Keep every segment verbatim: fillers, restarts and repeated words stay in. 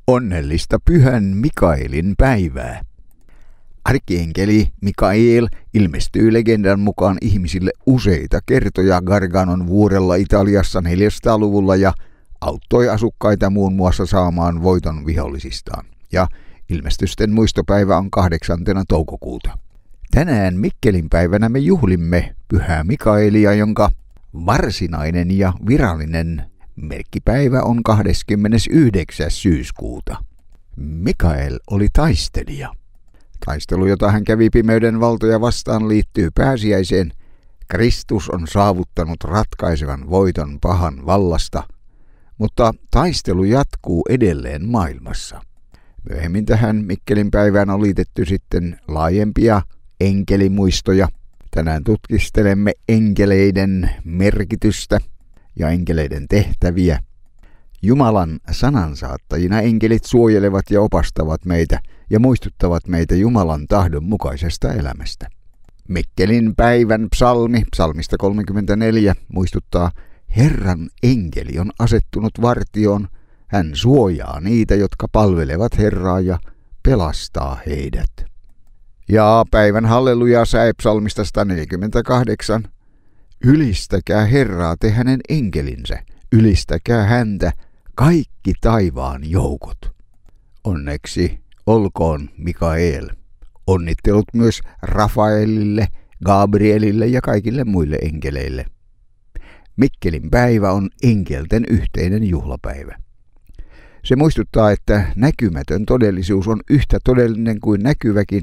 Onnellista pyhän Mikaelin päivää. Arkienkeli Mikael ilmestyy legendan mukaan ihmisille useita kertoja Garganon vuorella Italiassa neljäsataaluvulla ja auttoi asukkaita muun muassa saamaan voiton vihollisistaan. Ja ilmestysten muistopäivä on kahdeksantena toukokuuta. Tänään Mikkelin päivänä me juhlimme pyhää Mikaelia, jonka varsinainen ja virallinen merkkipäivä on kahdeskymmenesyhdeksäs syyskuuta. Mikael oli taistelija. Taistelu, jota hän kävi pimeyden valtoja vastaan, liittyy pääsiäiseen. Kristus on saavuttanut ratkaisevan voiton pahan vallasta, mutta taistelu jatkuu edelleen maailmassa. Myöhemmin tähän Mikkelin päivään on liitetty sitten laajempia enkelimuistoja. Tänään tutkistelemme enkeleiden merkitystä ja enkeleiden tehtäviä. Jumalan sanansaattajina enkelit suojelevat ja opastavat meitä ja muistuttavat meitä Jumalan tahdon mukaisesta elämästä. Mikkelin päivän psalmi, psalmista kolmekymmentäneljä, muistuttaa: Herran enkeli on asettunut vartioon, hän suojaa niitä, jotka palvelevat Herraa ja pelastaa heidät. Ja päivän halleluja säe psalmista sata neljäkymmentäkahdeksan. Ylistäkää Herraa te hänen enkelinsä, ylistäkää häntä kaikki taivaan joukot. Onneksi olkoon Mikael. Onnittelut myös Rafaelille, Gabrielille ja kaikille muille enkeleille. Mikkelin päivä on enkelten yhteinen juhlapäivä. Se muistuttaa, että näkymätön todellisuus on yhtä todellinen kuin näkyväkin.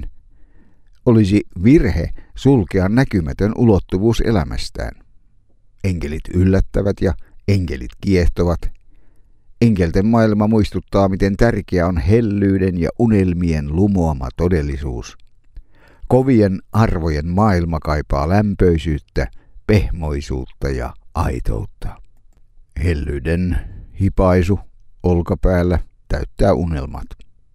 Olisi virhe sulkea näkymätön ulottuvuus elämästään. Enkelit yllättävät ja enkelit kiehtovat. Enkelten maailma muistuttaa, miten tärkeä on hellyyden ja unelmien lumoama todellisuus. Kovien arvojen maailma kaipaa lämpöisyyttä, pehmoisuutta ja aitoutta. Hellyyden hipaisu olkapäällä täyttää unelmat.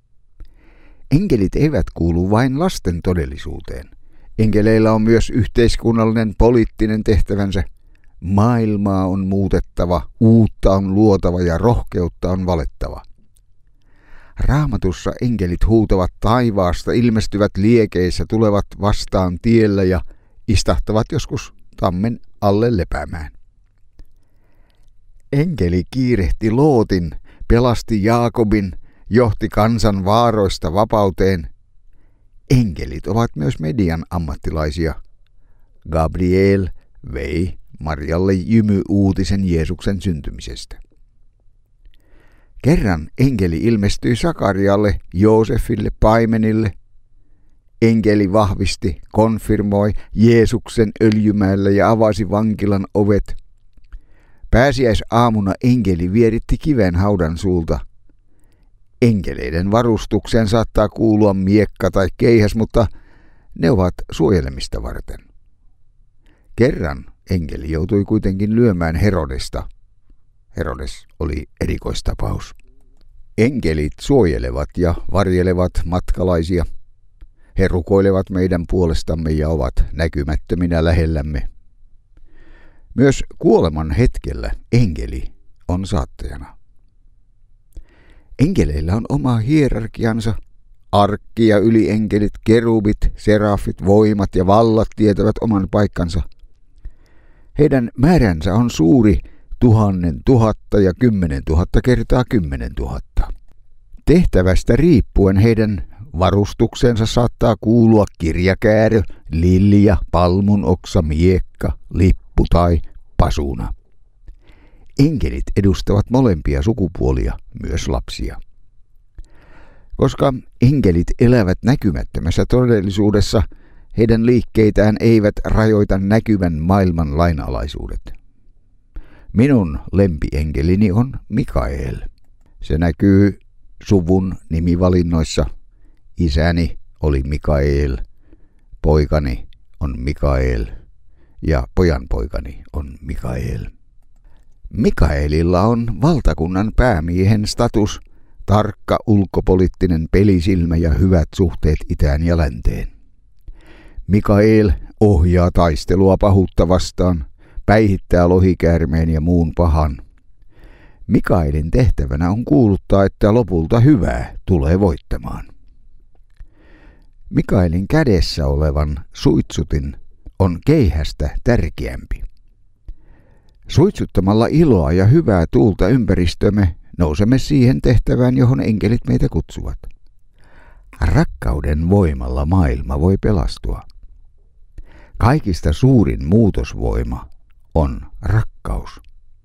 Enkelit eivät kuulu vain lasten todellisuuteen. Enkeleillä on myös yhteiskunnallinen poliittinen tehtävänsä. Maailmaa on muutettava, uutta on luotava ja rohkeutta on valettava. Raamatussa enkelit huutavat taivaasta, ilmestyvät liekeissä, tulevat vastaan tiellä ja istahtavat joskus tammen alle lepäämään. Enkeli kiirehti Lootin, pelasti Jaakobin, johti kansan vaaroista vapauteen. Enkelit ovat myös median ammattilaisia. Gabriel vei Marjalle jymy-uutisen Jeesuksen syntymisestä. Kerran enkeli ilmestyi Sakarialle, Joosefille, paimenille. Enkeli vahvisti, konfirmoi Jeesuksen öljymäellä ja avasi vankilan ovet. Pääsiäisaamuna enkeli vieritti kiven haudan suulta. Enkeleiden varustukseen saattaa kuulua miekka tai keihäs, mutta ne ovat suojelemista varten. Kerran enkeli joutui kuitenkin lyömään Herodesta. Herodes oli erikoistapaus. Enkelit suojelevat ja varjelevat matkalaisia. He rukoilevat meidän puolestamme ja ovat näkymättöminä lähellämme. Myös kuoleman hetkellä enkeli on saattajana. Enkeleillä on oma hierarkiansa. Arkki ja ylienkelit, kerubit, serafit, voimat ja vallat tietävät oman paikkansa. Heidän määränsä on suuri, tuhannen tuhatta ja kymmenen tuhatta kertaa kymmenen tuhatta. Tehtävästä riippuen heidän varustuksensa saattaa kuulua kirjakäärö, lilja, palmunoksa, miekka, lippu tai pasuna. Enkelit edustavat molempia sukupuolia, myös lapsia. Koska enkelit elävät näkymättömässä todellisuudessa, heidän liikkeitään eivät rajoita näkyvän maailman lainalaisuudet. Minun lempienkeliini on Mikael. Se näkyy suvun nimivalinnoissa. Isäni oli Mikael, poikani on Mikael ja pojanpoikani on Mikael. Mikaelilla on valtakunnan päämiehen status, tarkka ulkopoliittinen pelisilmä ja hyvät suhteet itään ja länteen. Mikael ohjaa taistelua pahuutta vastaan, päihittää lohikäärmeen ja muun pahan. Mikaelin tehtävänä on kuuluttaa, että lopulta hyvää tulee voittamaan. Mikaelin kädessä olevan suitsutin on keihästä tärkeämpi. Suitsuttamalla iloa ja hyvää tuulta ympäristömme nousemme siihen tehtävään, johon enkelit meitä kutsuvat. Rakkauden voimalla maailma voi pelastua. Kaikista suurin muutosvoima on rakkaus.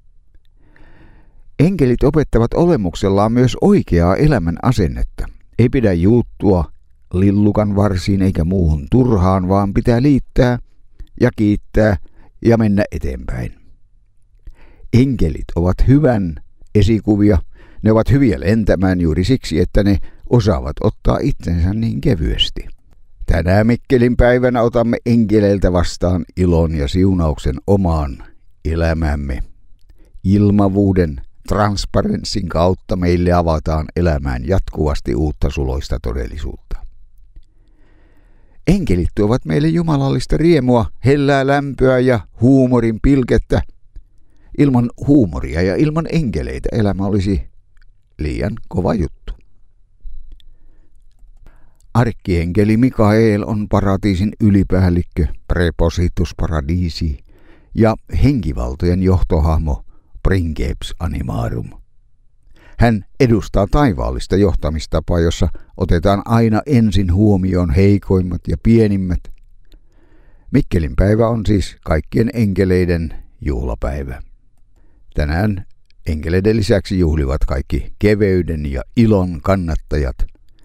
Enkelit opettavat olemuksellaan myös oikeaa elämän asennetta. Ei pidä juuttua lillukan varsiin eikä muuhun turhaan, vaan pitää liittää ja kiittää ja mennä eteenpäin. Enkelit ovat hyvän esikuvia. Ne ovat hyviä lentämään juuri siksi, että ne osaavat ottaa itsensä niin kevyesti. Tänään Mikkelin päivänä otamme enkeleiltä vastaan ilon ja siunauksen omaan elämämme. Ilmavuuden, transparenssin kautta meille avataan elämään jatkuvasti uutta suloista todellisuutta. Enkelit tuovat meille jumalallista riemua, hellää lämpöä ja huumorin pilkettä. Ilman huumoria ja ilman enkeleitä elämä olisi liian kova juttu. Arkkienkeli Mikael on paratiisin ylipäällikkö, prepositus paradisi, ja henkivaltojen johtohahmo, princeps animarum. Hän edustaa taivaallista johtamistapaa, jossa otetaan aina ensin huomioon heikoimmat ja pienimmät. Mikkelin päivä on siis kaikkien enkeleiden juhlapäivä. Tänään enkeleiden lisäksi juhlivat kaikki keveyden ja ilon kannattajat.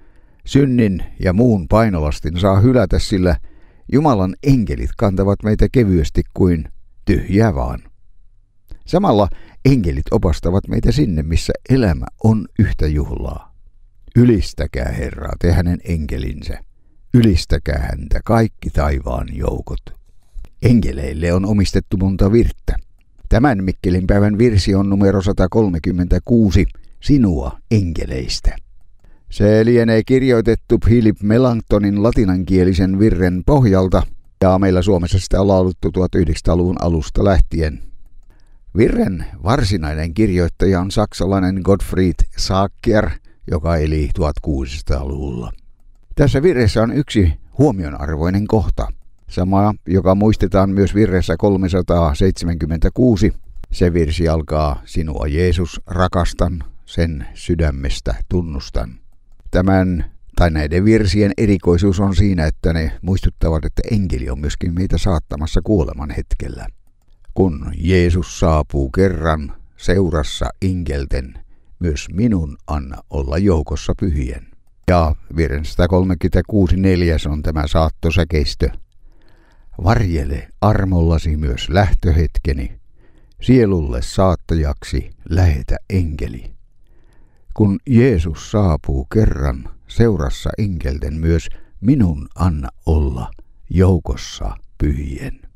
Synnin ja muun painolastin saa hylätä, sillä Jumalan enkelit kantavat meitä kevyesti kuin tyhjää vaan. Samalla enkelit opastavat meitä sinne, missä elämä on yhtä juhlaa. Ylistäkää Herraa, te hänen enkelinsä. Ylistäkää häntä kaikki taivaan joukot. Enkeleille on omistettu monta virttä. Tämän Mikkelin päivän virsi on numero sata kolmekymmentäkuusi, Sinua enkeleistä. Se lienee kirjoitettu Philip Melanchtonin latinankielisen virren pohjalta, ja meillä Suomessa sitä on lauluttu tuhatyhdeksänsataaluvun alusta lähtien. Virren varsinainen kirjoittaja on saksalainen Gottfried Sacker, joka eli tuhatkuusisataaluvulla. Tässä virressä on yksi huomionarvoinen kohta. Sama, joka muistetaan myös virressä kolmesataaseitsemänkymmentäkuusi. Se virsi alkaa: Sinua Jeesus rakastan, sen sydämestä tunnustan. Tämän tai näiden virsien erikoisuus on siinä, että ne muistuttavat, että enkeli on myöskin meitä saattamassa kuoleman hetkellä. Kun Jeesus saapuu kerran seurassa enkelten, myös minun anna olla joukossa pyhien. Ja virren sata kolmekymmentäkuusi neljäs on tämä saattosäkeistö. Varjele armollasi myös lähtöhetkeni, sielulle saattajaksi lähetä enkeli. Kun Jeesus saapuu kerran seurassa enkelten, myös minun anna olla joukossa pyhien.